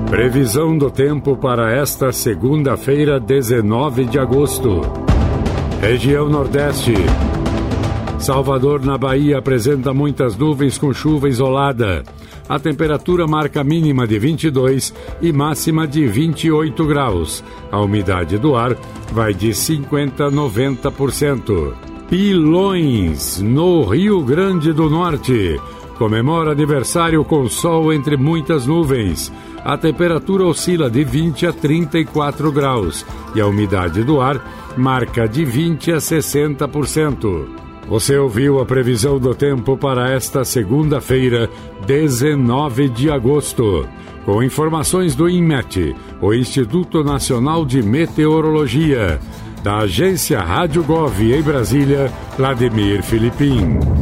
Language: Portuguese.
Previsão do tempo para esta segunda-feira, 19 de agosto. Região Nordeste. Salvador, na Bahia, apresenta muitas nuvens com chuva isolada. A temperatura marca mínima de 22 e máxima de 28 graus. A umidade do ar vai de 50% a 90%. Pilões, no Rio Grande do Norte. Comemora aniversário com sol entre muitas nuvens. A temperatura oscila de 20 a 34 graus e a umidade do ar marca de 20 a 60%. Você ouviu a previsão do tempo para esta segunda-feira, 19 de agosto. Com informações do INMET, o Instituto Nacional de Meteorologia. Da agência Rádio Gov em Brasília, Vladimir Filipim.